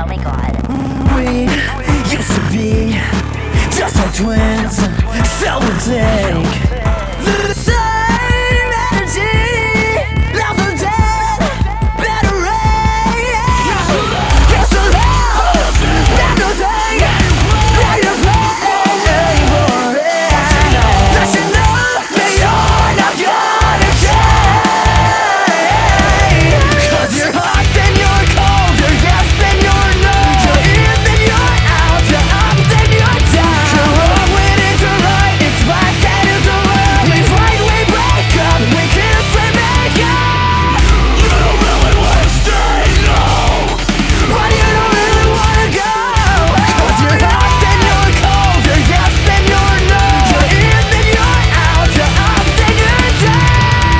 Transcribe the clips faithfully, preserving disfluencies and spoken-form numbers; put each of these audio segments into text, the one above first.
my god. We used to be just like twins, so we take the same energy, now so dead, better rain. It's a love, that no thing, that you pay for it. That you know that you're not gonna change. Cause you're hot, then you're cold, you're yes, then you're no. You're in, then you're out, you're up, then you're down. You're wrong when it's right, it's right, then it's wrong. We fight, we break up, we kiss, we make up. You don't really wanna stay, no, but you don't really wanna go. Cause you're hot, then you're cold, you're yes, then you're no. You're in, then you're out, you're up, then you're down.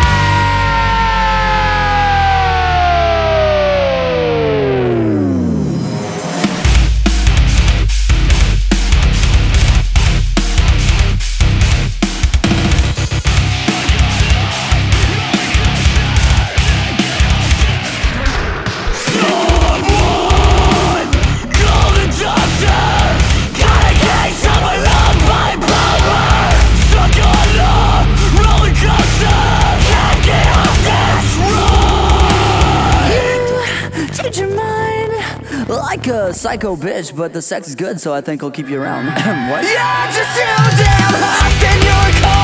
Change your mind like a psycho bitch, but the sex is good, so I think I'll keep you around. What? You're just too damn hot, then you're cold.